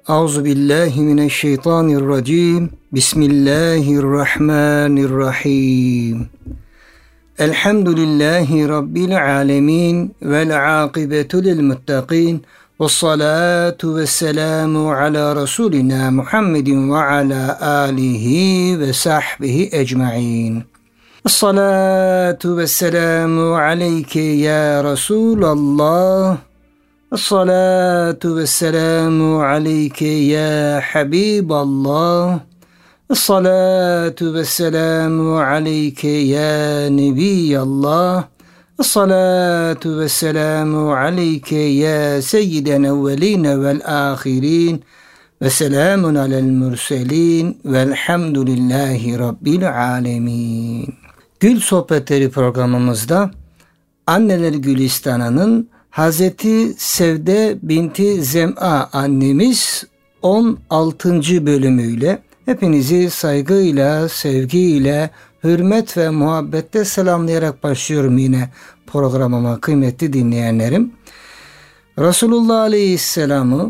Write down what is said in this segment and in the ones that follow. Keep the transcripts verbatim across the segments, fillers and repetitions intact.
Euzu billahi mineşşeytanirracim. Bismillahirrahmanirrahim. Elhamdülillahi rabbil alamin vel akibetu lil muttaqin. Vessalatu vesselamu ala rasulina Muhammedin ve ala alihi ve sahbihi ecmaîn. Essalatu vesselamu aleyke ya Resulallah. Esselatu vesselamu aleyke ya Habiballah. Esselatu vesselamu aleyke ya Nebiyallah. Esselatu vesselamu aleyke ya Seyyiden evveline vel ahirin. Ve selamun alel mürselin. Velhamdülillahi Rabbil alemin. Gül Sohbetleri programımızda Anneler Gülistanı'nın Hazreti Sevde binti Zem'a annemiz on altıncı bölümüyle hepinizi saygıyla, sevgiyle, hürmet ve muhabbette selamlayarak başlıyorum yine programıma kıymetli dinleyenlerim. Resulullah Aleyhisselam'ı,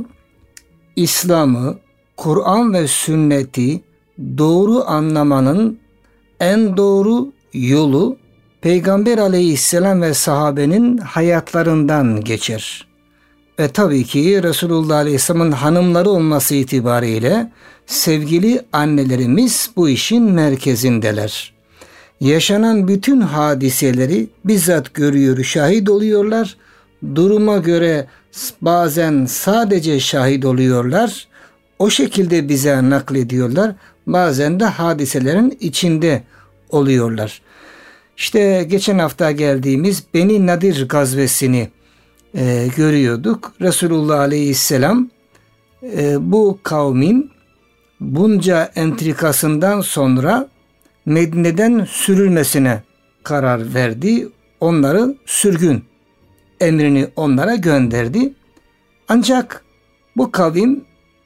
İslam'ı, Kur'an ve sünneti doğru anlamanın en doğru yolu Peygamber Aleyhisselam ve sahabenin hayatlarından geçer. Ve tabii ki Resulullah Aleyhisselam'ın hanımları olması itibariyle sevgili annelerimiz bu işin merkezindeler. Yaşanan bütün hadiseleri bizzat görüyor, şahit oluyorlar. Duruma göre bazen sadece şahit oluyorlar. O şekilde bize naklediyorlar. Bazen de hadiselerin içinde oluyorlar. İşte geçen hafta geldiğimiz Beni Nadir gazvesini e, görüyorduk. Resulullah Aleyhisselam e, bu kavmin bunca entrikasından sonra Medine'den sürülmesine karar verdi. Onları sürgün emrini onlara gönderdi. Ancak bu kavim,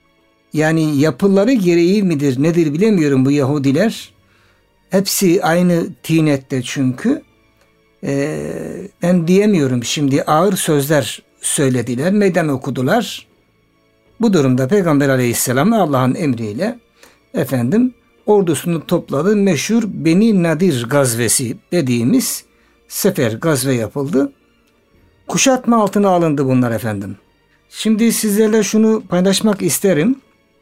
yani yapıları gereği midir nedir bilemiyorum, bu Yahudiler hepsi aynı tinette çünkü. Ee, ben diyemiyorum şimdi, ağır sözler söylediler, meydan okudular. Bu durumda Peygamber Aleyhisselam Allah'ın emriyle efendim ordusunu topladı. Meşhur Beni Nadir gazvesi dediğimiz sefer, gazve yapıldı. Kuşatma altına alındı bunlar efendim. Şimdi sizlerle şunu paylaşmak isterim.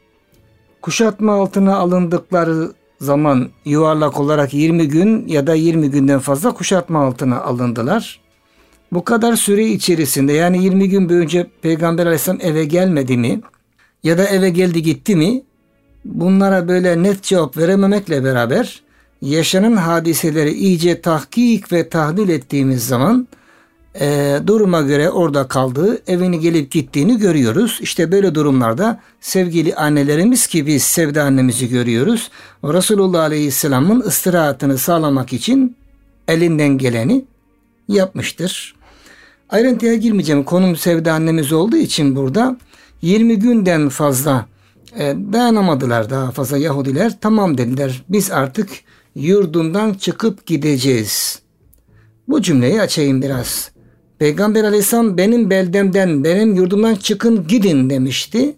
Kuşatma altına alındıkları zaman yuvarlak olarak yirmi gün ya da yirmi günden fazla kuşatma altına alındılar. Bu kadar süre içerisinde, yani yirmi gün boyunca Peygamber Aleyhisselam eve gelmedi mi ya da eve geldi gitti mi, bunlara böyle net cevap verememekle beraber yaşanan hadiseleri iyice tahkik ve tahlil ettiğimiz zaman e, duruma göre orada kaldığı, evini gelip gittiğini görüyoruz. İşte böyle durumlarda sevgili annelerimiz ki biz Sevde annemizi görüyoruz. Resulullah Aleyhisselam'ın istirahatını sağlamak için elinden geleni yapmıştır. Ayrıntıya girmeyeceğim. Konum Sevde annemiz olduğu için burada yirmi günden fazla e, dayanamadılar daha fazla Yahudiler. Tamam dediler, biz artık yurdundan çıkıp gideceğiz. Bu cümleyi açayım biraz. Peygamber Aleyhisselam benim beldemden, benim yurdumdan çıkın gidin demişti.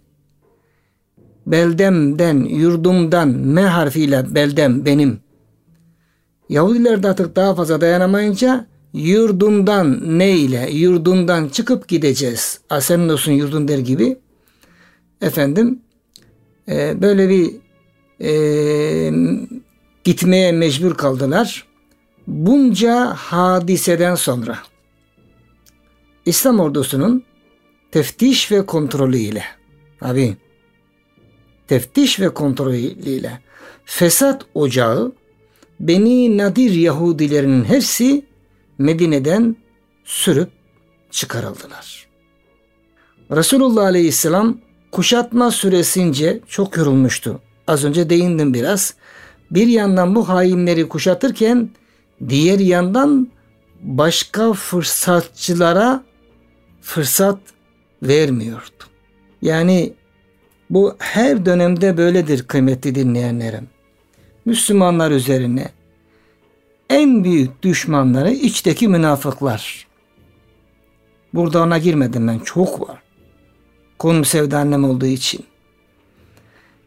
Beldemden, yurdumdan, M harfiyle beldem benim. Yahudiler de artık daha fazla dayanamayınca yurdumdan ne ile, yurdundan çıkıp gideceğiz. Senin olsun yurdun der gibi. Efendim e, böyle bir e, gitmeye mecbur kaldılar. Bunca hadiseden sonra İslam ordusunun teftiş ve kontrolüyle, abi teftiş ve kontrolüyle fesat ocağı Beni Nadir Yahudilerinin hepsi Medine'den sürüp çıkarıldılar. Resulullah Aleyhisselam kuşatma süresince çok yorulmuştu. Az önce değindim biraz. Bir yandan bu hainleri kuşatırken diğer yandan başka fırsatçılara fırsat vermiyordu. Yani bu her dönemde böyledir kıymetli dinleyenlerim. Müslümanlar üzerine en büyük düşmanları içteki münafıklar. Burada ona girmedim ben. Çok var. Konum Sevde annem olduğu için.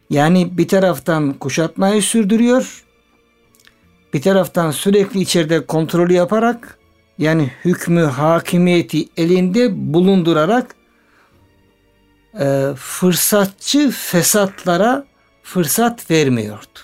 Yani bir taraftan kuşatmayı sürdürüyor, bir taraftan sürekli içeride kontrolü yaparak, yani hükmü, hakimiyeti elinde bulundurarak e, fırsatçı fesatlara fırsat vermiyordu.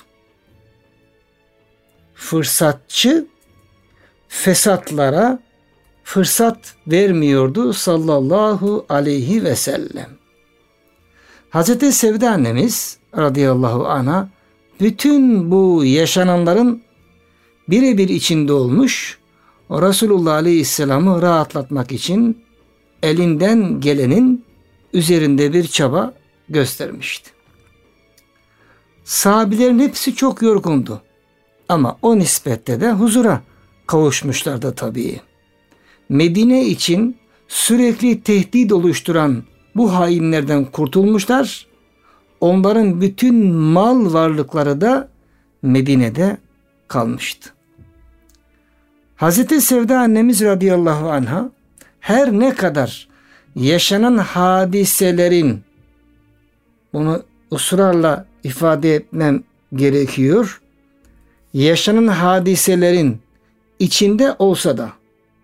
Fırsatçı fesatlara fırsat vermiyordu sallallahu aleyhi ve sellem. Hazreti Sevde annemiz radıyallahu anha bütün bu yaşananların birebir içinde olmuş, Resulullah aleyhisselamı rahatlatmak için elinden gelenin üzerinde bir çaba göstermişti. Sahabilerin hepsi çok yorgundu. Ama o nispette de huzura kavuşmuşlardı tabii. Medine için sürekli tehdit oluşturan bu hainlerden kurtulmuşlar. Onların bütün mal varlıkları da Medine'de kalmıştı. Hazreti Sevda annemiz radıyallahu anha her ne kadar yaşanan hadiselerin, bunu ısrarla ifade etmem gerekiyor, yaşanan hadiselerin içinde olsa da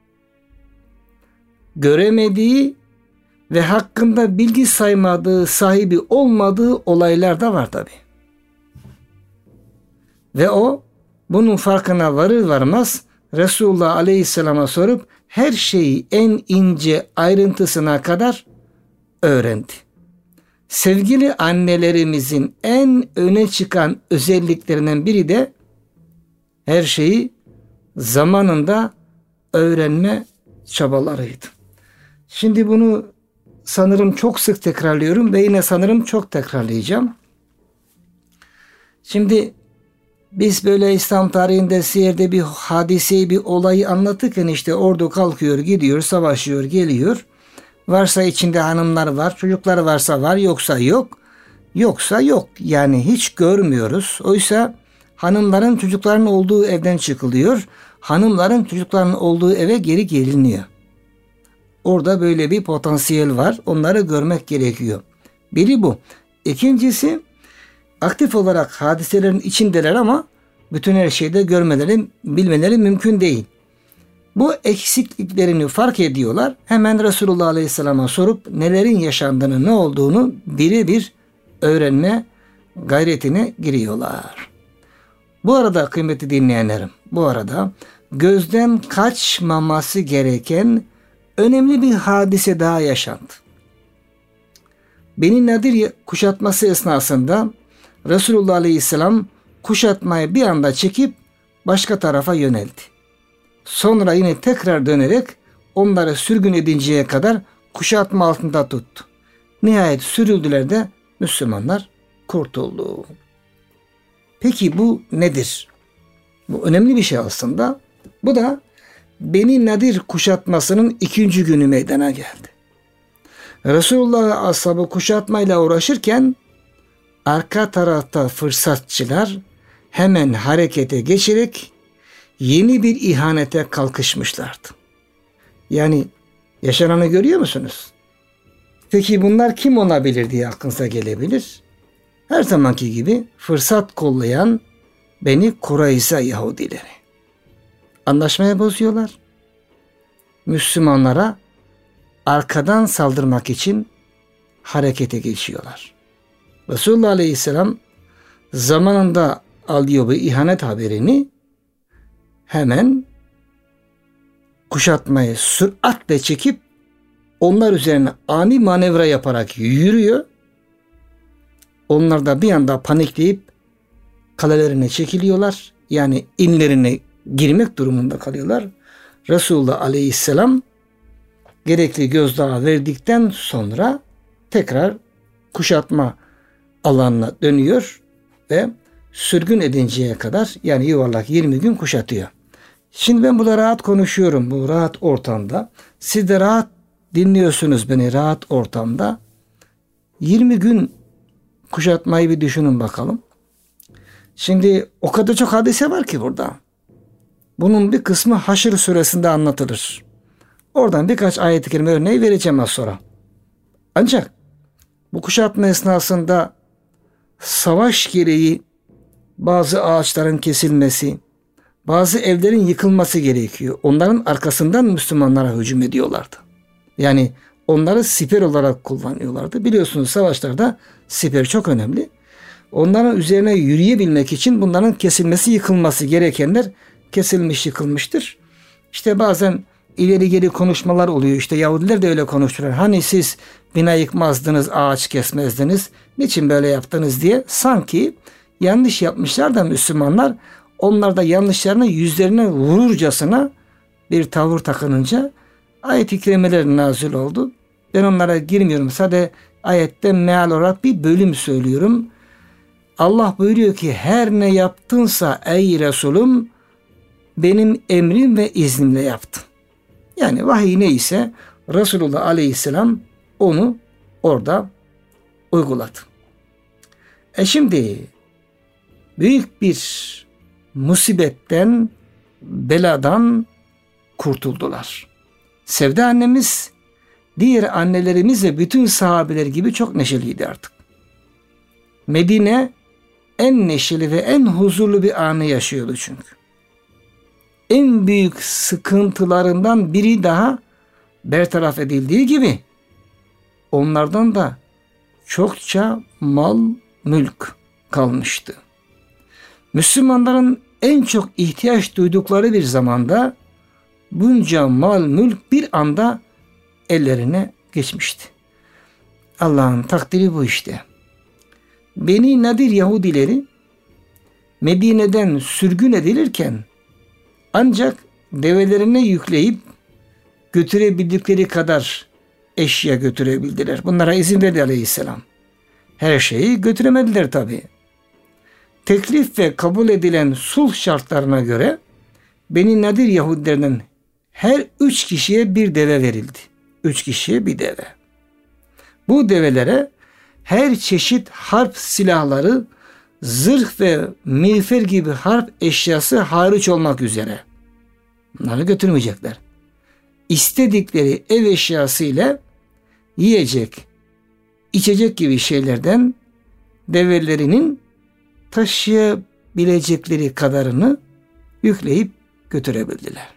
göremediği ve hakkında bilgi saymadığı, sahibi olmadığı olaylar da var tabi. Ve o bunun farkına varır varmaz Resulullah Aleyhisselam'a sorup her şeyi en ince ayrıntısına kadar öğrendi. Sevgili annelerimizin en öne çıkan özelliklerinden biri de her şeyi zamanında öğrenme çabalarıydı. Şimdi bunu sanırım çok sık tekrarlıyorum ve yine sanırım çok tekrarlayacağım. Şimdi biz böyle İslam tarihinde siyerde bir hadiseyi, bir olayı anlatırken işte ordu kalkıyor, gidiyor, savaşıyor, geliyor. Varsa içinde hanımlar var, çocuklar varsa var, yoksa yok. Yoksa yok. Yani hiç görmüyoruz. Oysa hanımların, çocukların olduğu evden çıkılıyor. Hanımların, çocukların olduğu eve geri geliniyor. Orada böyle bir potansiyel var. Onları görmek gerekiyor. Biri bu. İkincisi, aktif olarak hadiselerin içindeler ama bütün her şeyi de görmeleri, bilmeleri mümkün değil. Bu eksikliklerini fark ediyorlar. Hemen Resulullah Aleyhisselam'a sorup nelerin yaşandığını, ne olduğunu birebir öğrenme gayretine giriyorlar. Bu arada kıymetli dinleyenlerim, bu arada gözden kaçmaması gereken önemli bir hadise daha yaşandı. Beni Nadir kuşatması esnasında Resulullah Aleyhisselam kuşatmayı bir anda çekip başka tarafa yöneldi. Sonra yine tekrar dönerek onları sürgün edinceye kadar kuşatma altında tuttu. Nihayet sürüldüler de Müslümanlar kurtuldu. Peki bu nedir? Bu önemli bir şey aslında. Bu da Beni Nadir kuşatmasının ikinci günü meydana geldi. Resulullah ashabı kuşatmayla uğraşırken arka tarafta fırsatçılar hemen harekete geçerek yeni bir ihanete kalkışmışlardı. Yani yaşananı görüyor musunuz? Peki bunlar kim olabilir diye aklınıza gelebilir. Her zamanki gibi fırsat kollayan Beni Kurayza Yahudileri. Anlaşmaya bozuyorlar. Müslümanlara arkadan saldırmak için harekete geçiyorlar. Resulullah Aleyhisselam zamanında alıyor bu ihanet haberini, hemen kuşatmayı süratle çekip onlar üzerine ani manevra yaparak yürüyor. Onlar da bir anda panikleyip kalelerine çekiliyorlar. Yani inlerine girmek durumunda kalıyorlar. Resulullah Aleyhisselam gerekli gözdağı verdikten sonra tekrar kuşatma alanına dönüyor ve sürgün edinceye kadar, yani yuvarlak yirmi gün kuşatıyor. Şimdi ben burada rahat konuşuyorum, bu rahat ortamda. Siz de rahat dinliyorsunuz beni rahat ortamda. yirmi gün kuşatmayı bir düşünün bakalım. Şimdi o kadar çok hadise var ki burada. Bunun bir kısmı Haşr suresinde anlatılır. Oradan birkaç ayet-i kerime örneği vereceğim az sonra. Ancak bu kuşatma esnasında savaş gereği bazı ağaçların kesilmesi, bazı evlerin yıkılması gerekiyor. Onların arkasından Müslümanlara hücum ediyorlardı. Yani onları siper olarak kullanıyorlardı. Biliyorsunuz savaşlarda siper çok önemli. Onların üzerine yürüyebilmek için bunların kesilmesi, yıkılması gerekenler kesilmiş, yıkılmıştır. İşte bazen ileri geri konuşmalar oluyor. İşte Yahudiler de öyle konuştular. Hani siz bina yıkmazdınız, ağaç kesmezdiniz, niçin böyle yaptınız diye sanki yanlış yapmışlar da Müslümanlar onlar da yanlışlarını yüzlerine vururcasına bir tavır takınınca ayet-i kerimeler nazil oldu. Ben onlara girmiyorum. Sadece ayette meal olarak bir bölüm söylüyorum. Allah buyuruyor ki her ne yaptınsa ey Resulüm benim emrim ve iznimle yaptın. Yani vahiy neyse Resulullah Aleyhisselam onu orada uyguladı. E şimdi büyük bir musibetten, beladan kurtuldular. Sevda annemiz diğer annelerimiz ve bütün sahabeler gibi çok neşeliydi artık. Medine en neşeli ve en huzurlu bir anı yaşıyordu çünkü. En büyük sıkıntılarından biri daha bertaraf edildiği gibi onlardan da çokça mal, mülk kalmıştı. Müslümanların en çok ihtiyaç duydukları bir zamanda bunca mal, mülk bir anda ellerine geçmişti. Allah'ın takdiri bu işte. Beni Nadir Yahudileri Medine'den sürgün edilirken ancak develerine yükleyip götürebildikleri kadar eşya götürebildiler. Bunlara izin verdi Aleyhisselam. Her şeyi götüremediler tabii. Teklif ve kabul edilen sulh şartlarına göre Beni Nadir Yahudilerinden her üç kişiye bir deve verildi. Üç kişiye bir deve. Bu develere her çeşit harp silahları, zırh ve miğfer gibi harp eşyası hariç olmak üzere. Bunları götürmeyecekler. İstedikleri ev eşyası ile yiyecek, içecek gibi şeylerden develerinin taşıyabilecekleri kadarını yükleyip götürebildiler.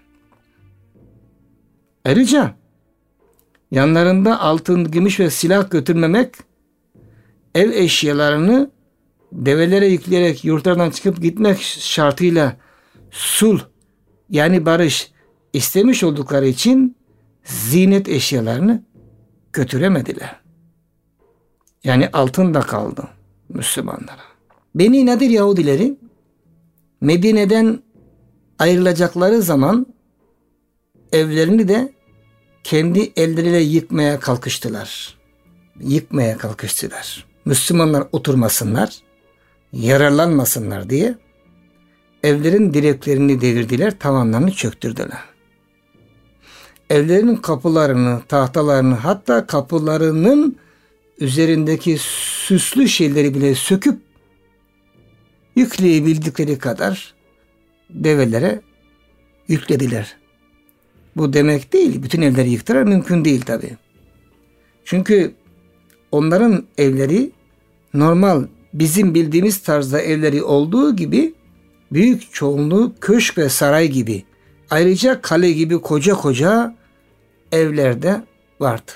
Ayrıca yanlarında altın, gümüş ve silah götürmemek, ev eşyalarını develere yükleyerek yurtlardan çıkıp gitmek şartıyla sulh yani barış istemiş oldukları için zinet eşyalarını götüremediler. Yani altın da kaldı Müslümanlara. Beni Nadir Yahudileri Medine'den ayrılacakları zaman evlerini de kendi elleriyle yıkmaya kalkıştılar. Yıkmaya kalkıştılar. Müslümanlar oturmasınlar, yararlanmasınlar diye evlerin direklerini devirdiler, tavanlarını çöktürdüler. Evlerin kapılarını, tahtalarını, hatta kapılarının üzerindeki süslü şeyleri bile söküp yükleyebildikleri kadar develere yüklediler. Bu demek değil, bütün evleri yıktılar, mümkün değil tabii. Çünkü onların evleri normal bizim bildiğimiz tarzda evleri olduğu gibi büyük çoğunluğu köşk ve saray gibi, ayrıca kale gibi koca koca evlerde vardı.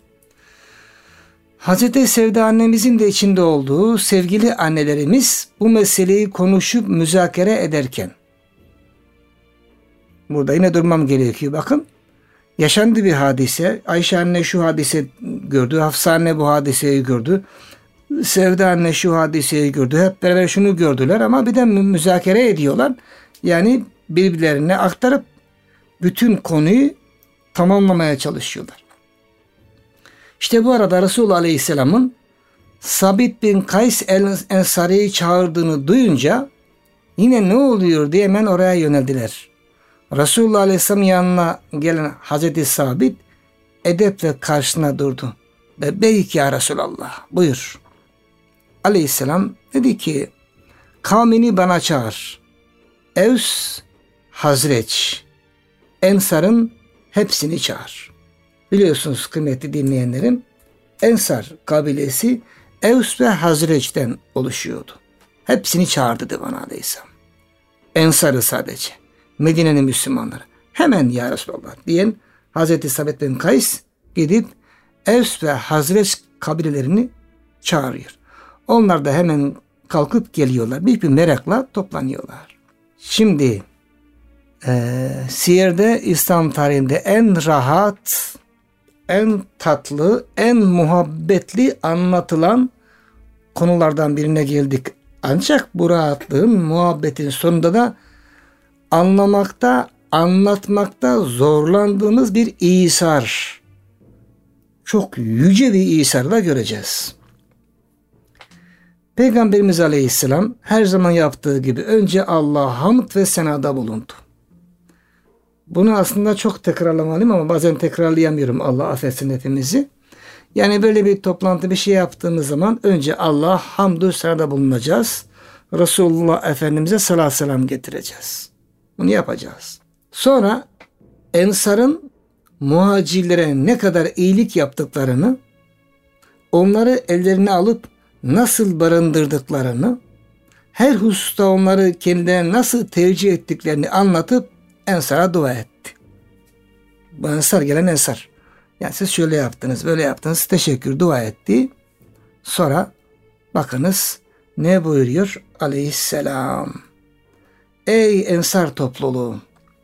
Hazreti Sevda annemizin de içinde olduğu sevgili annelerimiz bu meseleyi konuşup müzakere ederken, burada yine durmam gerekiyor. Bakın, yaşandı bir hadise. Ayşe anne şu hadise gördü. Hafsa anne bu hadiseyi gördü. Sevda anne şu hadiseyi gördü. Hep beraber şunu gördüler ama bir de müzakere ediyorlar. Yani birbirlerine aktarıp bütün konuyu tamamlamaya çalışıyorlar. İşte bu arada Resulullah Aleyhisselam'ın Sabit bin Kays el-Ensari'yi çağırdığını duyunca yine ne oluyor diye hemen oraya yöneldiler. Resulullah Aleyhisselam'ın yanına gelen Hazreti Sabit edeple karşısına durdu. Belki ya Resulallah, buyur. Aleyhisselam dedi ki, kavmini bana çağır. Evs, Hazreç, Ensar'ın hepsini çağır. Biliyorsunuz kıymetli dinleyenlerim, Ensar kabilesi Evs ve Hazreç'ten oluşuyordu. Hepsini çağırdı Divane Aleyhisselam. Ensarı sadece. Medine'nin Müslümanları. Hemen ya Resulallah diyen Hazreti Sabit bin Kays gidip Evs ve Hazreç kabilelerini çağırıyor. Onlar da hemen kalkıp geliyorlar. Büyük bir merakla toplanıyorlar. Şimdi e, Siyer'de, İslam tarihinde en rahat, en tatlı, en muhabbetli anlatılan konulardan birine geldik. Ancak bu rahatlığın, muhabbetin sonunda da anlamakta, anlatmakta zorlandığımız bir İsar. Çok yüce bir İsar'la göreceğiz. Peygamberimiz Aleyhisselam her zaman yaptığı gibi önce Allah'a hamd ve senada bulundu. Bunu aslında çok tekrarlamalıyım ama bazen tekrarlayamıyorum, Allah affetsin hepimizi. Yani böyle bir toplantı, bir şey yaptığımız zaman önce Allah'a hamdü senada bulunacağız. Resulullah Efendimiz'e salatü selam getireceğiz. Bunu yapacağız. Sonra Ensar'ın muhacirlere ne kadar iyilik yaptıklarını, onları ellerine alıp nasıl barındırdıklarını, her hususta onları kendilerine nasıl tercih ettiklerini anlatıp Ensar'a dua etti. Bu Ensar gelen Ensar. Yani siz şöyle yaptınız, böyle yaptınız, teşekkür, dua etti. Sonra bakınız ne buyuruyor Aleyhisselam. Ey Ensar topluluğu!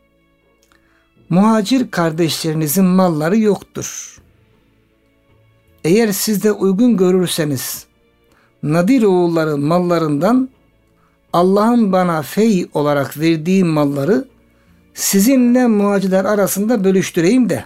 Muhacir kardeşlerinizin malları yoktur. Eğer siz de uygun görürseniz Nadir oğulları mallarından Allah'ın bana fey olarak verdiği malları sizinle muhacirler arasında bölüştüreyim de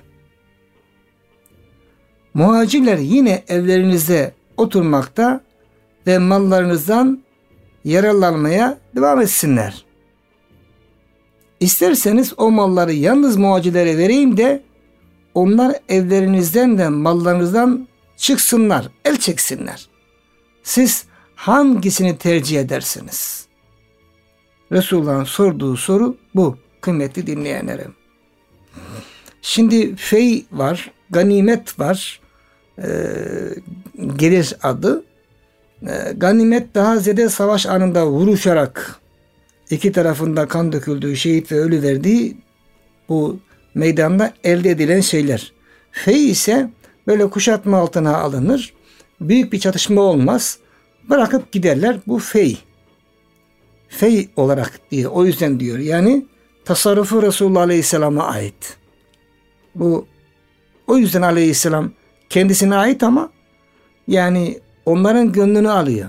muhacirler yine evlerinizde oturmakta ve mallarınızdan yararlanmaya devam etsinler. İsterseniz o malları yalnız muhacirlere vereyim de onlar evlerinizden de mallarınızdan çıksınlar, el çeksinler. Siz hangisini tercih edersiniz? Resulullah'ın sorduğu soru bu kıymetli dinleyenlerim. Şimdi fey var, ganimet var, e, gelir adı. E, ganimet daha ziyade savaş anında vuruşarak iki tarafında kan döküldüğü, şehit ve ölü verdiği bu meydanda elde edilen şeyler. Fey ise böyle kuşatma altına alınır. Büyük bir çatışma olmaz. Bırakıp giderler. Bu fey. Fey olarak diyor. O yüzden diyor. Yani tasarrufu Resulullah Aleyhisselam'a ait. Bu o yüzden Aleyhisselam kendisine ait ama yani onların gönlünü alıyor.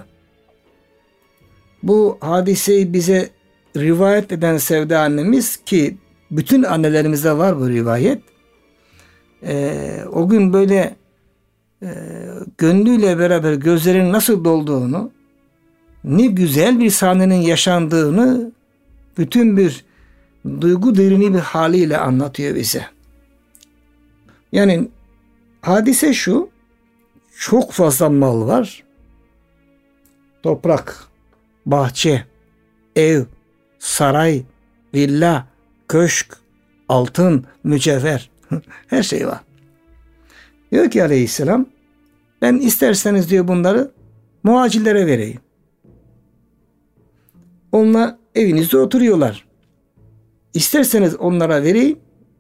Bu hadiseyi bize rivayet eden Sevda annemiz, ki bütün annelerimizde var bu rivayet. Ee, o gün böyle e, gönlüyle beraber gözlerinin nasıl dolduğunu, ne güzel bir sahnenin yaşandığını bütün bir duygu derini bir haliyle anlatıyor bize. Yani hadise şu: çok fazla mal var. Toprak, bahçe, ev, saray, villa, köşk, altın, mücevher, her şey var. Diyor ki Aleyhisselam, ben isterseniz diyor bunları muhacirlere vereyim. Onlar evinizde oturuyorlar. İsterseniz onlara vereyim.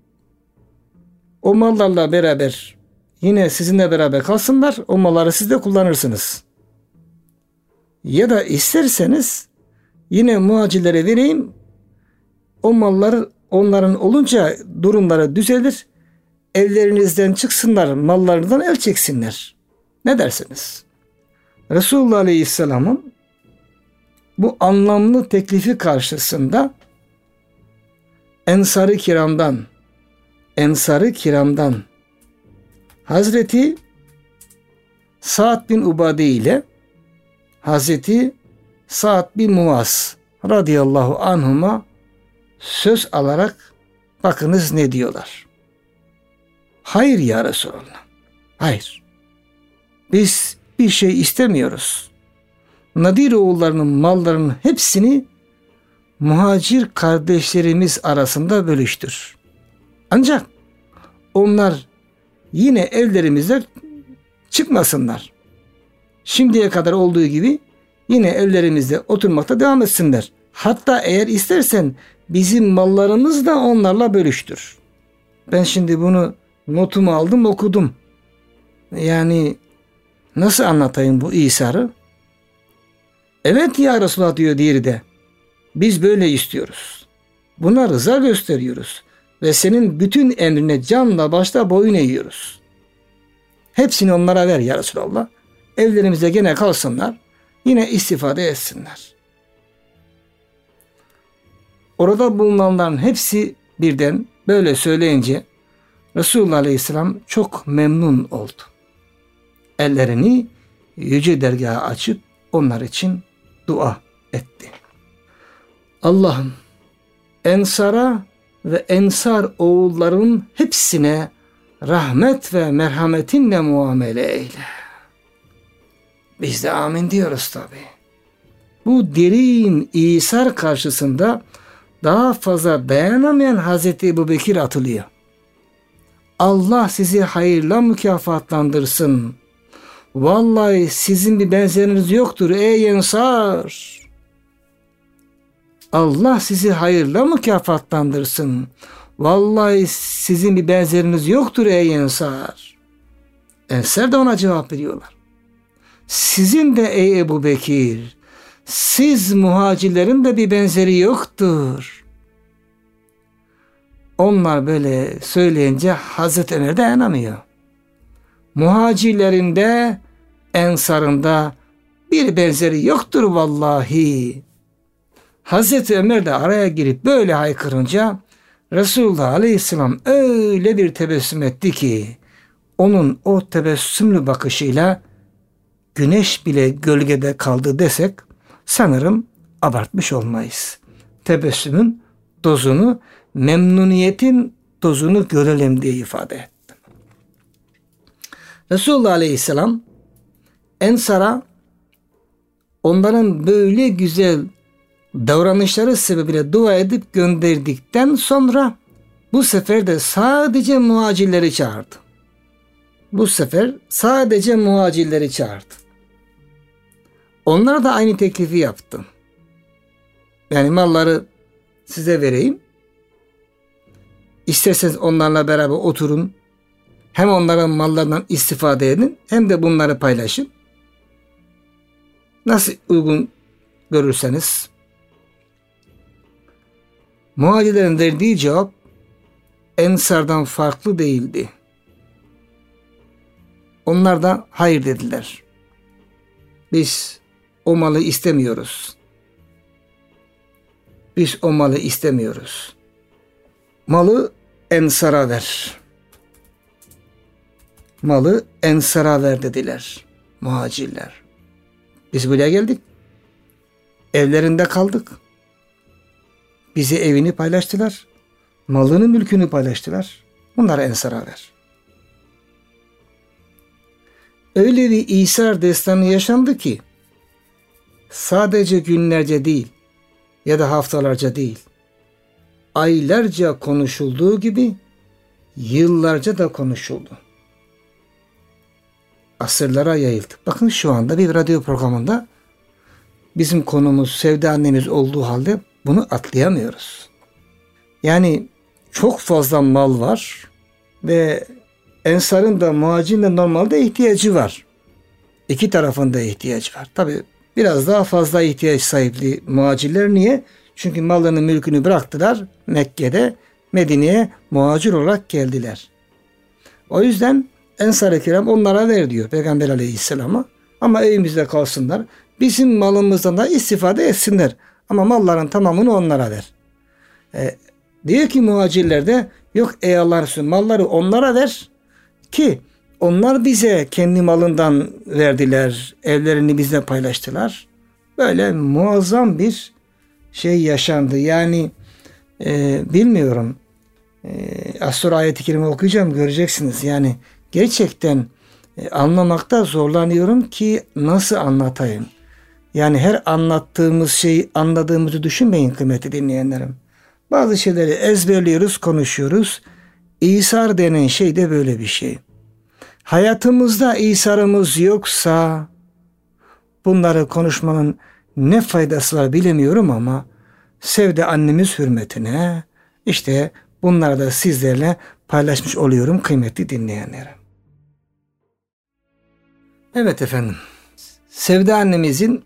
O mallarla beraber yine sizinle beraber kalsınlar. O malları siz de kullanırsınız. Ya da isterseniz yine muhacirlere vereyim. O malları onların olunca durumları düzelir. Evlerinizden çıksınlar, mallarından el çeksinler. Ne dersiniz? Resulullah Aleyhisselam'ın bu anlamlı teklifi karşısında Ensar-ı Kiram'dan Ensar-ı Kiram'dan Hazreti Sa'd bin Ubade ile Hazreti Sa'd bin Muaz radıyallahu anhuma söz alarak bakınız ne diyorlar. Hayır ya Resulallah. Hayır. Biz bir şey istemiyoruz. Nadir oğullarının mallarının hepsini muhacir kardeşlerimiz arasında bölüştür. Ancak onlar yine evlerimizde çıkmasınlar. şimdiye kadar olduğu gibi yine evlerimizde oturmakta devam etsinler. Hatta eğer istersen bizim mallarımızı da onlarla bölüştür. Ben şimdi bunu notumu aldım, okudum. Yani nasıl anlatayım bu İsa'yı? Evet ya Resulullah diyor diğeri de. Biz böyle istiyoruz. Buna rıza gösteriyoruz. Ve senin bütün emrine canla başla boyun eğiyoruz. Hepsini onlara ver ya Resulallah. Evlerimizde gene kalsınlar. Yine istifade etsinler. Orada bulunanların hepsi birden böyle söyleyince Resulullah Aleyhisselam çok memnun oldu. Ellerini yüce dergaha açıp onlar için dua etti. Allah'ım Ensar'a ve Ensar oğullarının hepsine rahmet ve merhametinle muamele eyle. Biz de amin diyoruz tabi. Bu derin İsar karşısında daha fazla dayanamayan Hazreti Ebubekir atılıyor. Allah sizi hayırla mükafatlandırsın. Vallahi sizin bir benzeriniz yoktur ey Ensar. Allah sizi hayırla mükafatlandırsın. Vallahi sizin bir benzeriniz yoktur ey Ensar. Ensar da ona cevap veriyorlar. Sizin de ey Ebubekir, siz muhacirlerin de bir benzeri yoktur. Onlar böyle söyleyince Hazreti Ömer dayanamıyor. Muhacirlerin de Ensar'ın da bir benzeri yoktur vallahi. Hazreti Ömer de araya girip böyle haykırınca Resulullah Aleyhisselam öyle bir tebessüm etti ki onun o tebessümlü bakışıyla güneş bile gölgede kaldı desek sanırım abartmış olmayız. Tebessümün dozunu, memnuniyetin dozunu görelim diye ifade ettim. Resulullah Aleyhisselam Ensar'a onların böyle güzel davranışları sebebiyle dua edip gönderdikten sonra bu sefer de sadece muhacirleri çağırdı. Bu sefer sadece muhacirleri çağırdı. Onlar da aynı teklifi yaptı. Yani malları size vereyim. İsterseniz onlarla beraber oturun. Hem onların mallarından istifade edin hem de bunları paylaşın. Nasıl uygun görürseniz. Muhacirlerin verdiği cevap Ensar'dan farklı değildi. Onlar da hayır dediler. Biz o malı istemiyoruz. Biz o malı istemiyoruz. Malı Ensar'a ver. Malı Ensar'a ver dediler muhacirler. Biz buraya geldik. Evlerinde kaldık. Bize evini paylaştılar. Malını mülkünü paylaştılar. Bunları Ensar'a ver. Öyle bir İsar destanı yaşandı ki sadece günlerce değil ya da haftalarca değil, aylarca konuşulduğu gibi yıllarca da konuşuldu. Asırlara yayıldı. Bakın şu anda bir radyo programında bizim konumuz Sevda annemiz olduğu halde bunu atlayamıyoruz. Yani çok fazla mal var ve Ensar'ın da muhacirin de normalde ihtiyacı var. İki tarafında ihtiyacı var. Tabi biraz daha fazla ihtiyaç sahipli muhacirler. Niye? Çünkü mallarını mülkünü bıraktılar Mekke'de, Medine'ye muhacir olarak geldiler. O yüzden Ensar-ı Kiram onlara ver diyor Peygamber Aleyhisselam'a. Ama evimizde kalsınlar. Bizim malımızdan da istifade etsinler. Ama malların tamamını onlara ver. E, diyor ki muhacirler de yok ey Allah Resulü malları onlara ver ki onlar bize kendi malından verdiler. Evlerini bizle paylaştılar. Böyle muazzam bir şey yaşandı. Yani e, bilmiyorum. E, az sonra ayet-i kerime okuyacağım göreceksiniz. Yani gerçekten e, anlamakta zorlanıyorum ki nasıl anlatayım. Yani her anlattığımız şeyi anladığımızı düşünmeyin kıymetli dinleyenlerim. Bazı şeyleri ezberliyoruz, konuşuyoruz. İsar denen şey de böyle bir şey. Hayatımızda İsar'ımız yoksa bunları konuşmanın ne faydası var bilemiyorum ama Sevde annemiz hürmetine işte bunları da sizlerle paylaşmış oluyorum kıymetli dinleyenlerim. Evet efendim. Sevde annemizin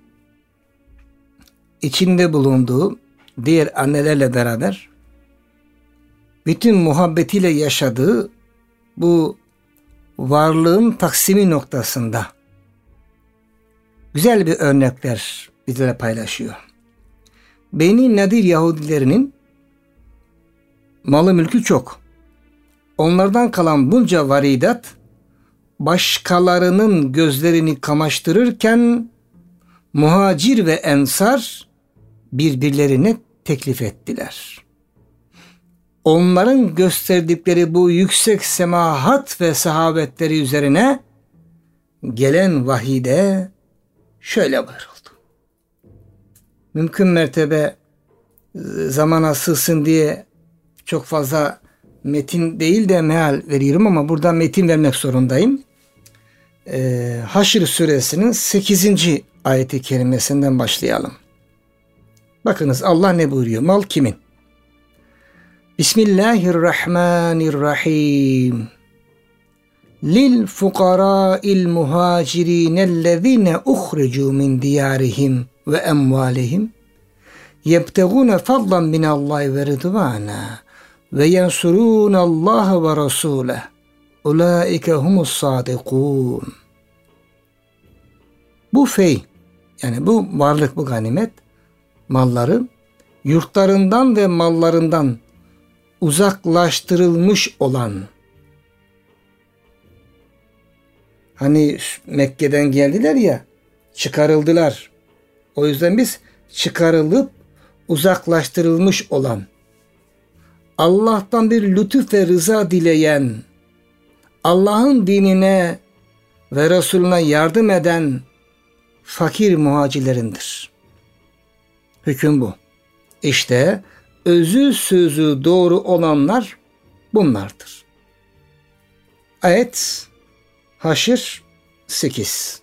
içinde bulunduğu diğer annelerle beraber bütün muhabbetiyle yaşadığı bu varlığın taksimi noktasında güzel bir örnekler bizlere paylaşıyor. Beni Nadir Yahudilerinin malı mülkü çok. Onlardan kalan bunca varidat başkalarının gözlerini kamaştırırken muhacir ve ensar birbirlerine teklif ettiler. Onların gösterdikleri bu yüksek semahat ve sahabetleri üzerine gelen vahide şöyle buyuruldu. Mümkün mertebe zamana sığsın diye çok fazla metin değil de meal veriyorum ama burada metin vermek zorundayım. Ee, Haşr suresinin sekizinci ayeti kerimesinden başlayalım. Bakınız Allah ne buyuruyor? Mal kimin? Bismillahirrahmanirrahim. Lil fukara'il muhacirinellezine uhricu min diyarihim ve emvalihim yebtegune fadlan minallahi ve ridvana ve yensurunallaha ve rasulehu ulaike humus sadikun. Bu fey, yani bu varlık, bu ganimet malları yurtlarından ve mallarından uzaklaştırılmış olan, hani Mekke'den geldiler ya, çıkarıldılar. O yüzden biz çıkarılıp uzaklaştırılmış olan, Allah'tan bir lütuf ve rıza dileyen, Allah'ın dinine ve Resulüne yardım eden fakir muhacirlerindir. Hüküm bu. İşte özü sözü doğru olanlar bunlardır. Ayet Haşr sekiz.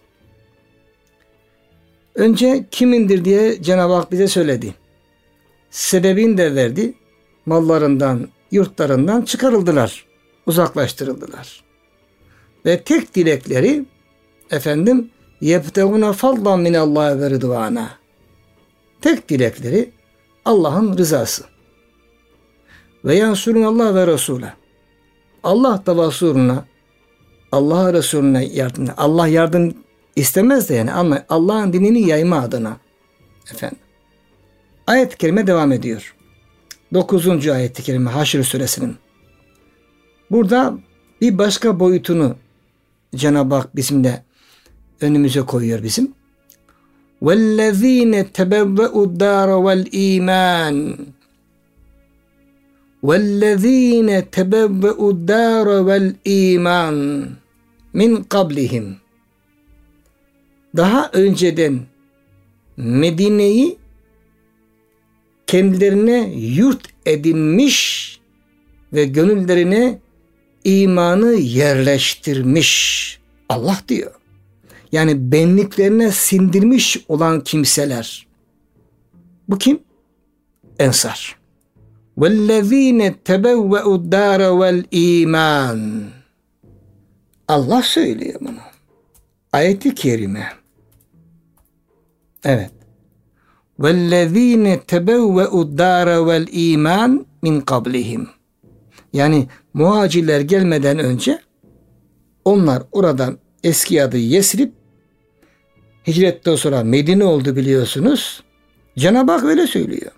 Önce kimindir diye Cenab-ı Hak bize söyledi. Sebebini de verdi. Mallarından, yurtlarından çıkarıldılar, uzaklaştırıldılar. Ve tek dilekleri efendim yebtegune fadlan minallahi ve ridvana. Tek dilekleri Allah'ın rızası. Ve yansurunallah ve Resulü. Allah da Resulüne, Allah Resulüne yardım. Allah yardım istemez de yani ama Allah'ın dinini yayma adına. Efendim. Ayet-i kerime devam ediyor. dokuzuncu ayet-i kerime Haşr suresinin. Burada bir başka boyutunu Cenab-ı Hak bizimle önümüze koyuyor bizim. وَالَّذ۪ينَ تَبَوَّئُوا الدَّارَ وَالْا۪يمَانِ وَالَّذ۪ينَ تَبَوَّئُوا الدَّارَ وَالْا۪يمَانِ min qablihim. Daha önceden Medine'yi kendilerine yurt edinmiş ve gönüllerine imanı yerleştirmiş. Allah diyor. Yani benliklerine sindirmiş olan kimseler. Bu kim? Ensar. وَالَّذ۪ينَ تَبَوَّئُوا الدَّارَ وَالْا۪يمَانِ. Allah söylüyor bunu. Ayet-i kerime. Evet. وَالَّذ۪ينَ تَبَوَّئُوا الدَّارَ وَالْا۪يمَانِ min qablihim. Yani muhacirler gelmeden önce onlar oradan eski adı Yesrib, hicretten sonra Medine oldu biliyorsunuz. Cenab-ı Hak öyle söylüyor.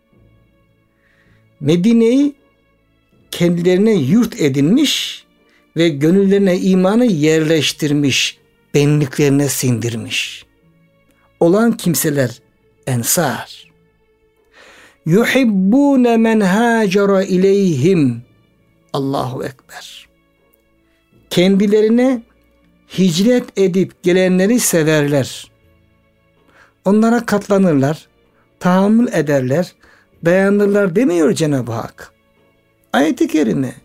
Medine'yi kendilerine yurt edinmiş ve gönüllerine imanı yerleştirmiş, benliklerine sindirmiş olan kimseler ensar. Yuhibbune men hacera ileyhim. Allahu Ekber. Kendilerine hicret edip gelenleri severler. Onlara katlanırlar, tahammül ederler, dayanırlar demiyor Cenab-ı Hak. Ayet-i kerime.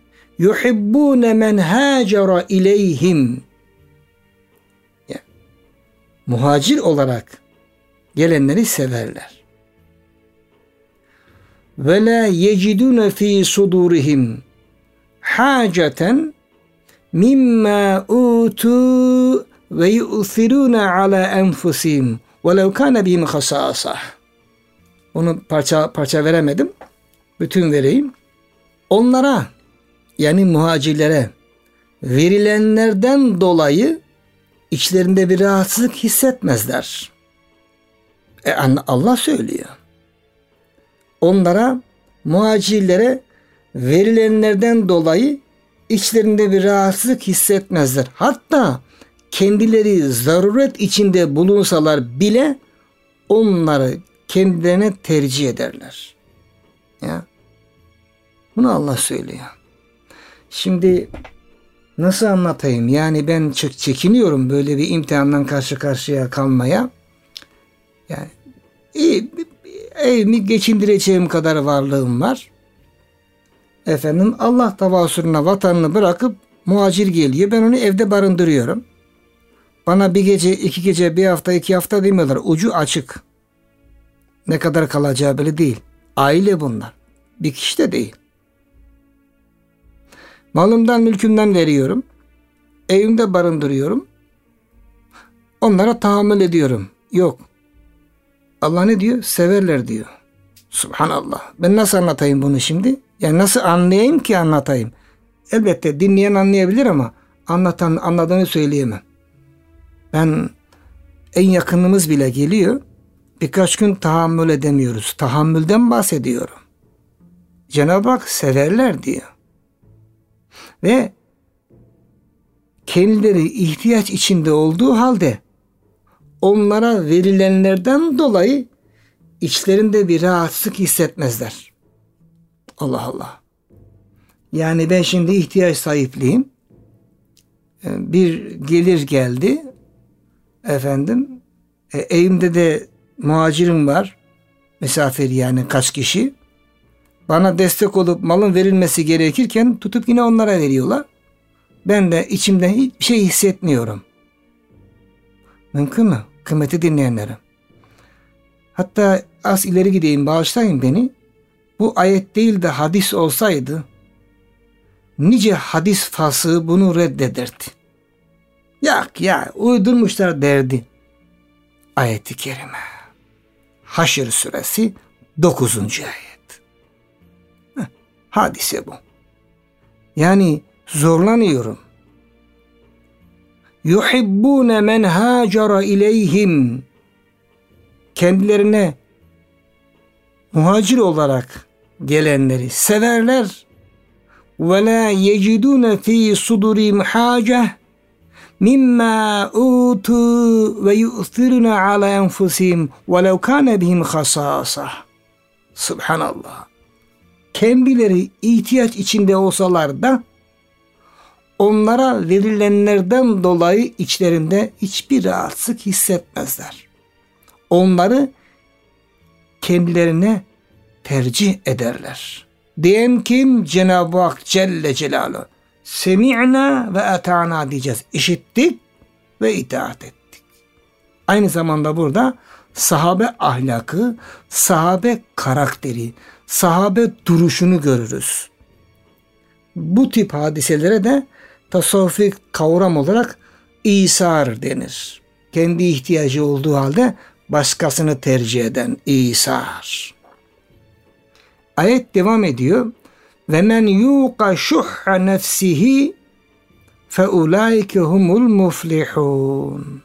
Yuhibbune men hacera ileyhim. muhacir olarak gelenleri severler. Ve la yecidune fi sudurihim haceten mimma utu ve yu'thirune ala enfusihim velev kâne bihim hasâsah. Onu parça parça veremedim. Bütün vereyim. Onlara, yani muhacirlere verilenlerden dolayı içlerinde bir rahatsızlık hissetmezler. E Allah söylüyor. Onlara, muhacirlere verilenlerden dolayı içlerinde bir rahatsızlık hissetmezler. Hatta kendileri zaruret içinde bulunsalar bile onları kendilerine tercih ederler. Ya. Bunu Allah söylüyor. Şimdi nasıl anlatayım? Yani ben çok çekiniyorum böyle bir imtihandan karşı karşıya kalmaya. Yani iyi, evimi geçindireceğim kadar varlığım var. Efendim Allah tavasuruna vatanını bırakıp muhacir geliyor. Ben onu evde barındırıyorum. Bana bir gece, iki gece, bir hafta, iki hafta demiyorlar. Ucu açık. Ne kadar kalacağı belli değil. Aile bunlar. Bir kişi de değil. Malımdan, mülkümden veriyorum. Evimde barındırıyorum. Onlara tahammül ediyorum. Yok. Allah ne diyor? Severler diyor. Subhanallah. Ben nasıl anlatayım bunu şimdi? Yani nasıl anlayayım ki anlatayım? Elbette dinleyen anlayabilir ama anlatan anladığını söyleyemem. Ben en yakınımız bile geliyor. Birkaç gün tahammül edemiyoruz. Tahammülden bahsediyorum. Cenab-ı Hak severler diyor. Ve kendileri ihtiyaç içinde olduğu halde onlara verilenlerden dolayı içlerinde bir rahatsızlık hissetmezler. Allah Allah. Yani ben şimdi ihtiyaç sahipliyim. Bir gelir geldi. Efendim e, evimde de muhacirim var. Misafir yani kaç kişi. Bana destek olup malın verilmesi gerekirken tutup yine onlara veriyorlar. Ben de içimden hiçbir şey hissetmiyorum. Mümkün mü? Kıymeti dinleyenlerim. Hatta az ileri gideyim, bağışlayın beni. Bu ayet değil de hadis olsaydı nice hadis fasığı bunu reddederdi. Yak ya uydurmuşlar derdi. Ayet-i kerime. Haşr suresi dokuzuncu ayet. Heh, hadise bu. Yani zorlanıyorum. Yuhibbune men hacera ileyhim. Kendilerine muhacir olarak gelenleri severler. Ve la yecidune fi sudurihim hace mimma utu ve yu'thiruna ala enfusihim velev kâne bihim hasâsah. Subhanallah. Kendileri ihtiyaç içinde olsalar da onlara verilenlerden dolayı içlerinde hiçbir rahatsızlık hissetmezler. Onları kendilerine tercih ederler. Diyen kim? Cenab-ı Hak Celle Celaluhu. Semi'na ve ata'na diyeceğiz. İşittik ve itaat ettik. Aynı zamanda burada sahabe ahlakı, sahabe karakteri, sahabe duruşunu görürüz. Bu tip hadiselere de tasavvufi kavram olarak İsar denir. Kendi ihtiyacı olduğu halde başkasını tercih eden İsar. Ayet devam ediyor. Ve men yuqa şuhha nefsihi fe ulaike humul muflihun.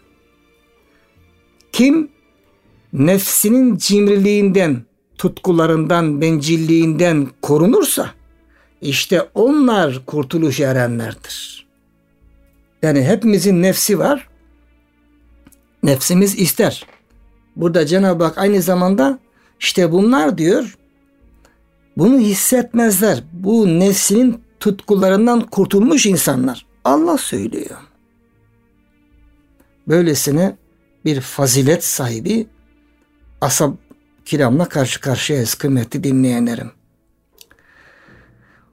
Kim nefsinin cimriliğinden, tutkularından, bencilliğinden korunursa işte onlar kurtuluş erenlerdir. Yani hepimizin nefsi var. Nefsimiz ister. Burada Cenab-ı Hak aynı zamanda işte bunlar diyor, bunu hissetmezler. Bu nefsinin tutkularından kurtulmuş insanlar. Allah söylüyor. Böylesine bir fazilet sahibi ashab kiramla karşı karşıyayız kıymetli dinleyenlerim.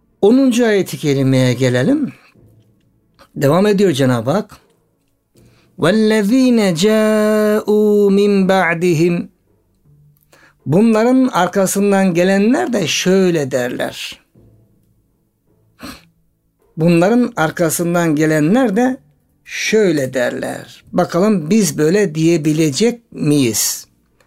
onuncu ayet-i kerimeye gelelim. Devam ediyor Cenab-ı Hak. وَالَّذ۪ينَ جَاءُوا مِنْ بَعْدِهِمْ Bunların arkasından gelenler de şöyle derler. Bunların arkasından gelenler de şöyle derler. Bakalım biz böyle diyebilecek miyiz?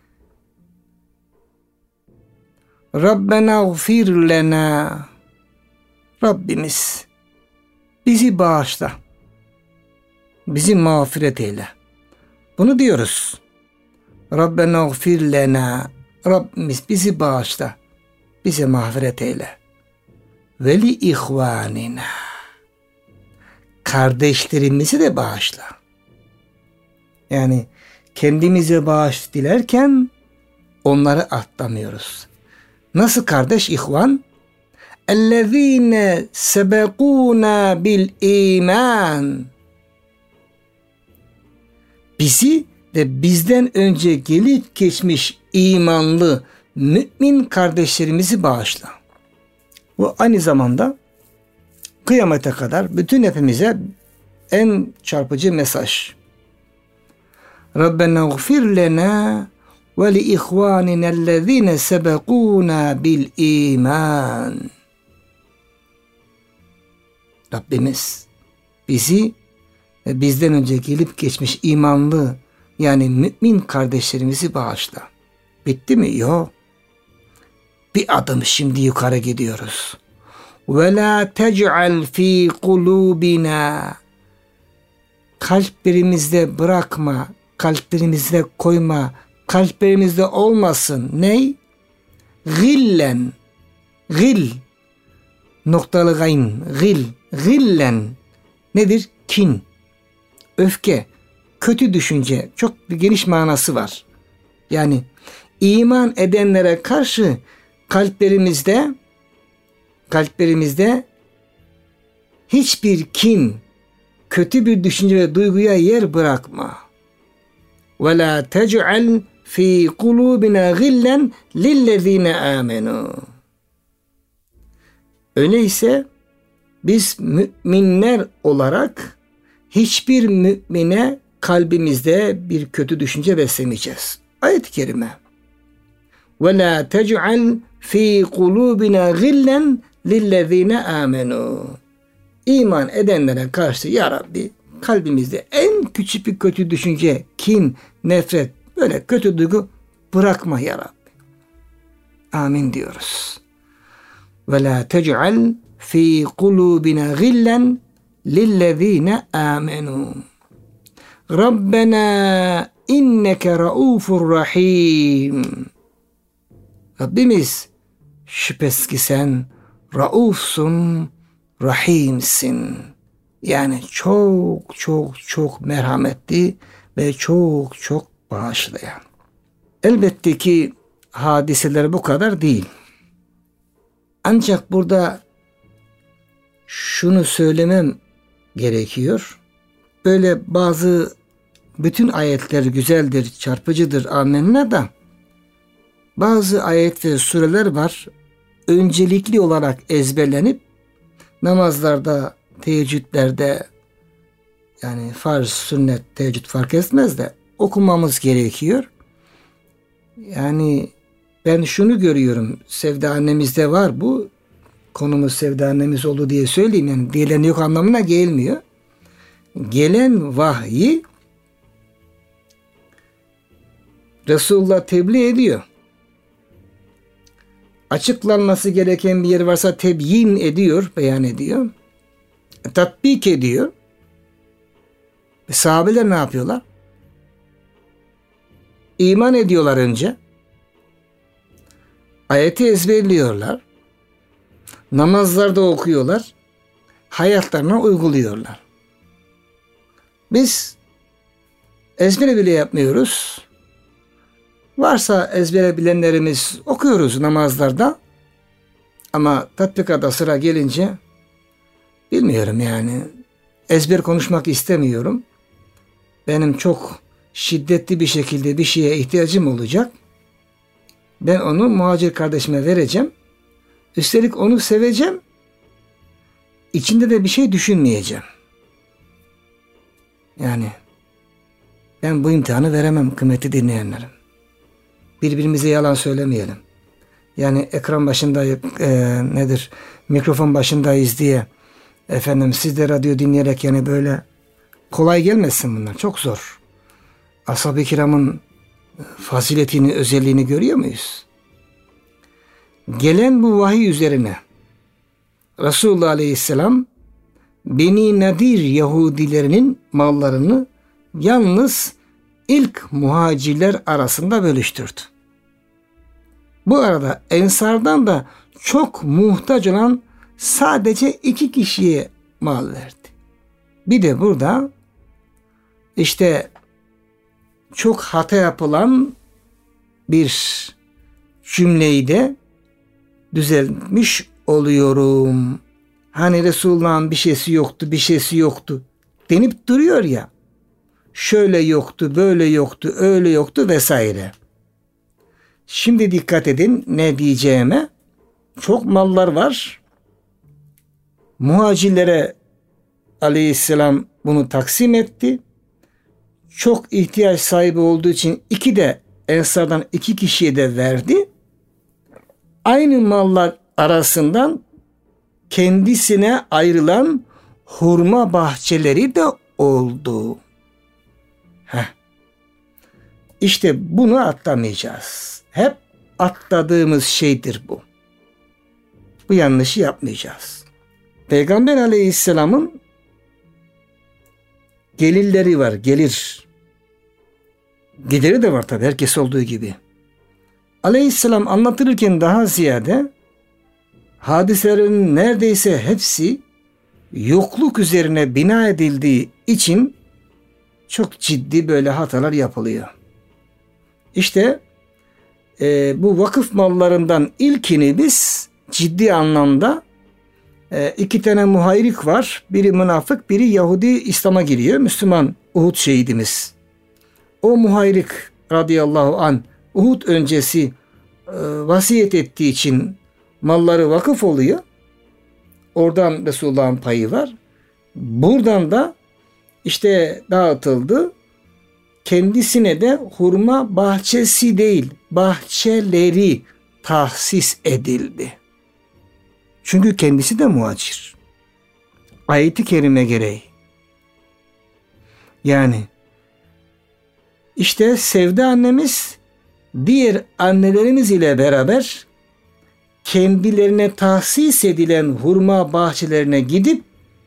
Rabbena gfir lena. Rabbimiz bizi bağışla. Bizi mağfiret eyle. Bunu diyoruz. Rabbena gfir lena. Rabbimiz bizi bağışla. Bizi mağfiret eyle. Ve li ihvanina. Kardeşlerimizi de bağışla. Yani kendimize bağış dilerken onları atlamıyoruz. Nasıl kardeş ihvan? اَلَّذ۪ينَ سَبَقُونَا بِالْا۪يمَانِ Bizi ve bizden önce gelip geçmiş imanlı mümin kardeşlerimizi bağışla. Bu aynı zamanda kıyamete kadar bütün hepimize en çarpıcı mesaj. Rabbena gfir lena ve li ihvanina ellezine sebekuna bil iman. Rabbimiz bizi ve bizden önce gelip geçmiş imanlı yani mümin kardeşlerimizi bağışla. Bitti mi? Yok. Bir adım şimdi yukarı gidiyoruz. Ve la tec'al fi kulubina. Kalplerimizde bırakma, kalplerimizde koyma, kalplerimizde olmasın. Ney? Gillen. Gil. Noktalı gayn. Gil. Gillen. Nedir? Kin. Öfke. Kötü düşünce. Çok bir geniş manası var. Yani iman edenlere karşı kalplerimizde kalplerimizde hiçbir kin, kötü bir düşünce ve duyguya yer bırakma. Ve la tec'al fi kulubina gillen lillezine amenu. Öyleyse biz müminler olarak hiçbir mümine kalbimizde bir kötü düşünce beslemeyeceğiz. Ayet-i kerime. Ve la tec'al fi kulubina gillen lillezine amenu. İman edenlere karşı ya Rabbi kalbimizde en küçük bir kötü düşünce, kin, nefret, böyle kötü duygu bırakma ya Rabbi. Amin diyoruz. Ve la tec'al fi kulubina gillen lillezine amenu. Rabbena inneke raufur rahim. Rabbimiz şüphesiz ki sen raufsun, rahimsin. Yani çok çok çok merhametli ve çok çok bağışlayan. Elbette ki hadiseler bu kadar değil. Ancak burada şunu söylemem gerekiyor. Böyle bazı bütün ayetler güzeldir, çarpıcıdır, amenna da bazı ayet ve sureler var. Öncelikli olarak ezberlenip namazlarda, teheccüdlerde yani farz, sünnet, teheccüd fark etmez de okumamız gerekiyor. Yani ben şunu görüyorum. Sevda annemizde var bu. Konumuz Sevda annemiz oldu diye söyleyeyim. Yani gelen yok anlamına gelmiyor. Gelen vahyi Resulullah tebliğ ediyor. Açıklanması gereken bir yer varsa tebyin ediyor, beyan ediyor. Tatbik ediyor. Ve sahabeler ne yapıyorlar? İman ediyorlar önce. Ayeti ezberliyorlar. Namazlarda okuyorlar. Hayatlarına uyguluyorlar. Biz ezbere bile yapmıyoruz. Varsa ezbere bilenlerimiz okuyoruz namazlarda. Ama tatbikata sıra gelince bilmiyorum yani. Ezber konuşmak istemiyorum. Benim çok şiddetli bir şekilde bir şeye ihtiyacım olacak. Ben onu muhacir kardeşime vereceğim. Üstelik onu seveceğim. İçinde de bir şey düşünmeyeceğim. Yani Ben bu imtihanı veremem kıymetli dinleyenlerim. Birbirimize yalan söylemeyelim. Yani ekran başında e, nedir mikrofon başındayız diye efendim siz de radyo dinleyerek yani böyle kolay gelmesin bunlar. Çok zor. Ashab-ı kiramın faziletini, özelliğini görüyor muyuz? Gelen bu vahiy üzerine Resulullah Aleyhisselam Beni Nadir Yahudilerinin mallarını yalnız ilk muhacirler arasında bölüştürdü. Bu arada Ensardan da çok muhtaç olan sadece iki kişiye mal verdi. Bir de burada işte çok hata yapılan bir cümleyi de düzeltmiş oluyorum. Hani Resulullah'ın bir şeysi yoktu, bir şeysi yoktu denip duruyor ya. Şöyle yoktu, böyle yoktu, öyle yoktu vesaire. Şimdi dikkat edin ne diyeceğime. Çok mallar var. Muhacirlere Aleyhisselam bunu taksim etti. Çok ihtiyaç sahibi olduğu için iki de Ensardan iki kişiye de verdi. Aynı mallar arasından kendisine ayrılan hurma bahçeleri de oldu. Heh. İşte bunu atlamayacağız. Hep atladığımız şeydir bu. Bu yanlışı yapmayacağız. Peygamber Aleyhisselam'ın gelirleri var, gelir. Gideri de var tabi herkes olduğu gibi. Aleyhisselam anlatırken daha ziyade hadiselerin neredeyse hepsi yokluk üzerine bina edildiği için çok ciddi böyle hatalar yapılıyor. İşte e, bu vakıf mallarından ilkini biz ciddi anlamda e, iki tane muhayrik var. Biri münafık, biri Yahudi İslam'a giriyor. Müslüman Uhud şehidimiz. O muhayrik radıyallahu anh Uhud öncesi e, vasiyet ettiği için malları vakıf oluyor. Oradan Resulullah'ın payı var. Buradan da işte dağıtıldı. Kendisine de hurma bahçesi değil, bahçeleri tahsis edildi. Çünkü kendisi de muhacir. Ayet-i kerime gereği. Yani işte Sevde annemiz diğer annelerimiz ile beraber kendilerine tahsis edilen hurma bahçelerine gidip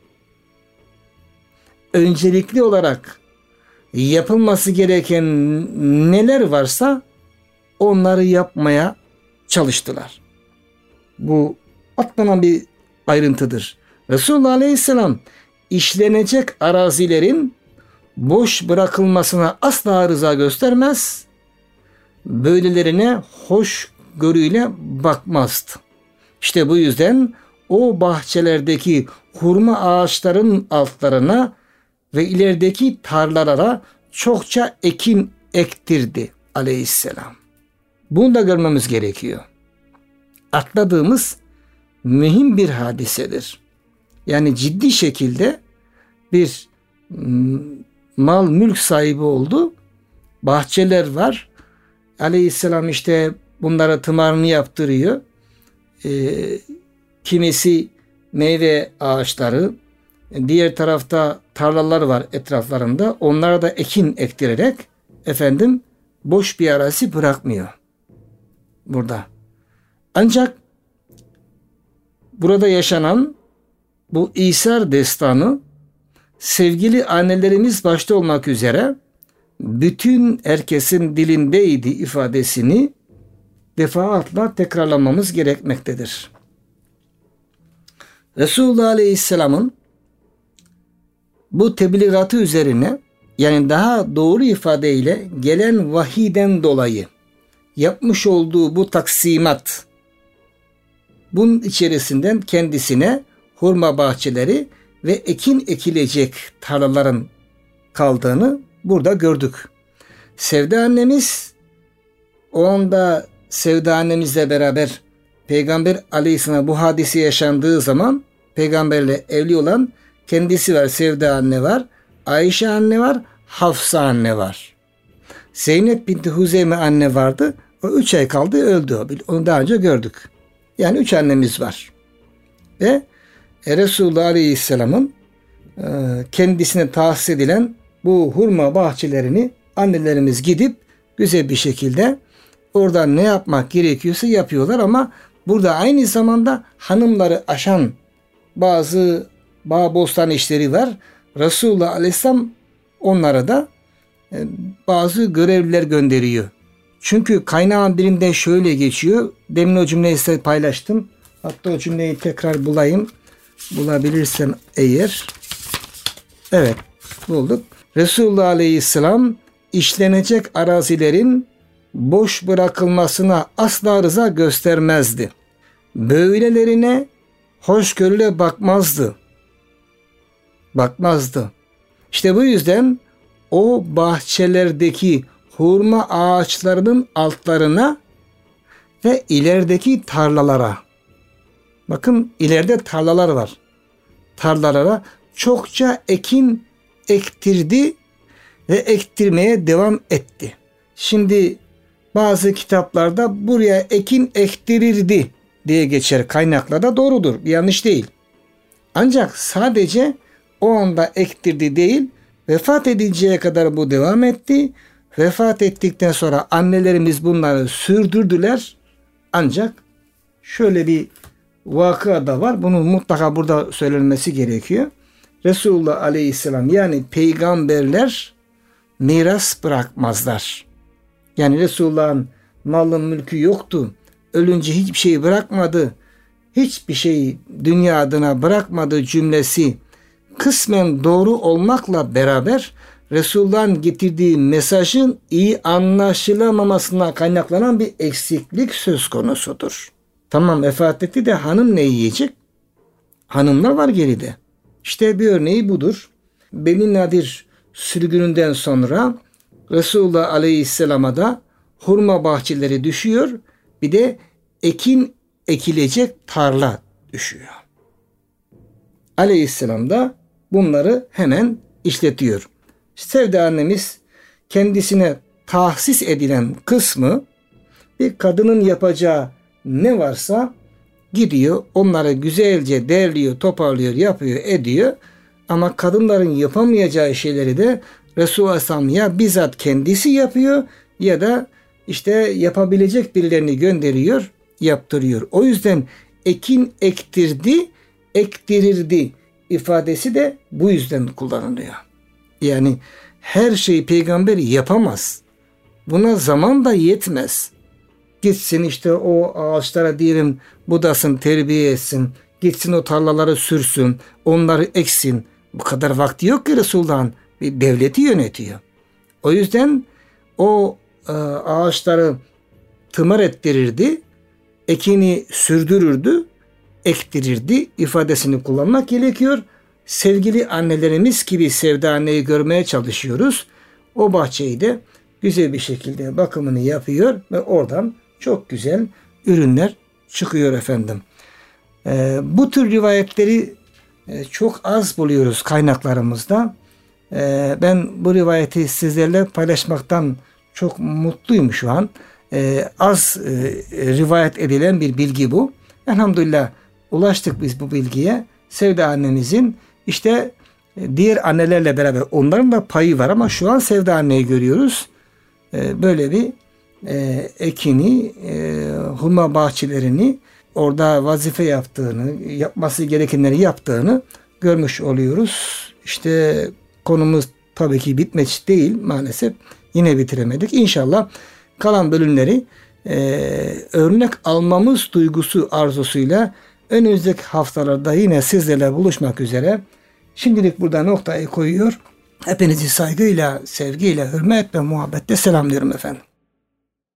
öncelikli olarak yapılması gereken neler varsa onları yapmaya çalıştılar. Bu atlanan bir ayrıntıdır. Resulullah Aleyhisselam işlenecek arazilerin boş bırakılmasına asla rıza göstermez. Böylelerine hoşgörüyle bakmazdı. İşte bu yüzden o bahçelerdeki hurma ağaçların altlarına ve ilerideki tarlalara çokça ekin ektirdi Aleyhisselam. Bunu da görmemiz gerekiyor. Atladığımız mühim bir hadisedir. Yani ciddi şekilde bir mal mülk sahibi oldu. Bahçeler var. Aleyhisselam işte bunlara tımarını yaptırıyor. Ee, kimisi meyve ağaçları, diğer tarafta tarlalar var etraflarında. Onlara da ekin ektirerek efendim boş bir arazi bırakmıyor burada. Ancak burada yaşanan bu İsar destanı sevgili annelerimiz başta olmak üzere bütün herkesin dilindeydi ifadesini defaatle tekrarlamamız gerekmektedir. Resulullah Aleyhisselam'ın bu tebliğatı üzerine, yani daha doğru ifadeyle gelen vahiyden dolayı yapmış olduğu bu taksimat, bunun içerisinden kendisine hurma bahçeleri ve ekin ekilecek tarlaların kaldığını burada gördük. Sevde annemiz, o anda Sevde annemizle beraber Peygamber Aleyhisselam bu hadise yaşandığı zaman peygamberle evli olan kendisi var, Sevde anne var, Ayşe anne var, Hafsa anne var. Zeynep binti Huzeyme anne vardı. O üç ay kaldı, öldü o. Onu daha önce gördük. Yani üç annemiz var. Ve Resulullah Aleyhisselam'ın e, kendisine tahsis edilen bu hurma bahçelerini annelerimiz gidip güzel bir şekilde orada ne yapmak gerekiyorsa yapıyorlar ama burada aynı zamanda hanımları aşan bazı bağ bostan işleri var. Resulullah Aleyhisselam onlara da e, bazı görevliler gönderiyor. Çünkü kaynağın birinde şöyle geçiyor. Demin o cümleyi size paylaştım. Hatta o cümleyi tekrar bulayım. Bulabilirsem eğer. Evet, bulduk. Resulullah Aleyhisselam işlenecek arazilerin boş bırakılmasına asla rıza göstermezdi. Böylelerine hoşgörüyle bakmazdı. Bakmazdı. İşte bu yüzden o bahçelerdeki hurma ağaçlarının altlarına ve ilerideki tarlalara, bakın ileride tarlalar var. Tarlalara çokça ekin ektirdi ve ektirmeye devam etti. Şimdi bazı kitaplarda buraya ekin ektirirdi diye geçer. Kaynaklarda doğrudur. Bir yanlış değil. Ancak sadece o anda ektirdi değil, vefat edinceye kadar bu devam etti. Vefat ettikten sonra annelerimiz bunları sürdürdüler. Ancak şöyle bir vakıa da var. Bunun mutlaka burada söylenmesi gerekiyor. Resulullah Aleyhisselam yani peygamberler miras bırakmazlar. Yani Resulullah'ın malı mülkü yoktu. Ölünce hiçbir şey bırakmadı. Hiçbir şey dünya adına bırakmadı cümlesi kısmen doğru olmakla beraber Resulullah'ın getirdiği mesajın iyi anlaşılamamasına kaynaklanan bir eksiklik söz konusudur. Tamam, vefat etti de hanım ne yiyecek? Hanımlar var geride. İşte bir örneği budur. Beni Nadir sürgününden sonra Resulullah Aleyhisselam'a da hurma bahçeleri düşüyor. Bir de ekin ekilecek tarla düşüyor. Aleyhisselam da bunları hemen işletiyor. Sevda annemiz kendisine tahsis edilen kısmı bir kadının yapacağı ne varsa gidiyor onları güzelce derliyor, toparlıyor, yapıyor, ediyor. Ama kadınların yapamayacağı şeyleri de Resulullah Aleyhisselam ya bizzat kendisi yapıyor ya da işte yapabilecek birilerini gönderiyor, yaptırıyor. O yüzden ekin ektirdi, ektirirdi ifadesi de bu yüzden kullanılıyor. Yani her şeyi peygamber yapamaz. Buna zaman da yetmez. Gitsin işte o ağaçlara diyelim budasın, terbiye etsin. Gitsin o tarlaları sürsün, onları eksin. Bu kadar vakti yok ki Resulullah'ın. Bir devleti yönetiyor. O yüzden o e, ağaçları tımar ettirirdi, ekini sürdürürdü, ektirirdi ifadesini kullanmak gerekiyor. Sevgili annelerimiz gibi Sevda anneyi görmeye çalışıyoruz. O bahçeyi de güzel bir şekilde bakımını yapıyor ve oradan çok güzel ürünler çıkıyor efendim. Ee, bu tür rivayetleri e, çok az buluyoruz kaynaklarımızda. Ee, ben bu rivayeti sizlerle paylaşmaktan çok mutluyum şu an. Ee, az e, rivayet edilen bir bilgi bu. Elhamdülillah ulaştık biz bu bilgiye. Sevda annemizin işte diğer annelerle beraber onların da payı var ama şu an Sevda anneyi görüyoruz. Ee, böyle bir e, ekini, e, hurma bahçelerini orada vazife yaptığını, yapması gerekenleri yaptığını görmüş oluyoruz. İşte konumuz tabii ki bitmek değil maalesef. Yine bitiremedik. İnşallah kalan bölümleri e, örnek almamız duygusu arzusuyla önümüzdeki haftalarda yine sizlerle buluşmak üzere. Şimdilik burada noktayı koyuyor. Hepinizi saygıyla, sevgiyle, hürmet ve muhabbetle selamlıyorum efendim.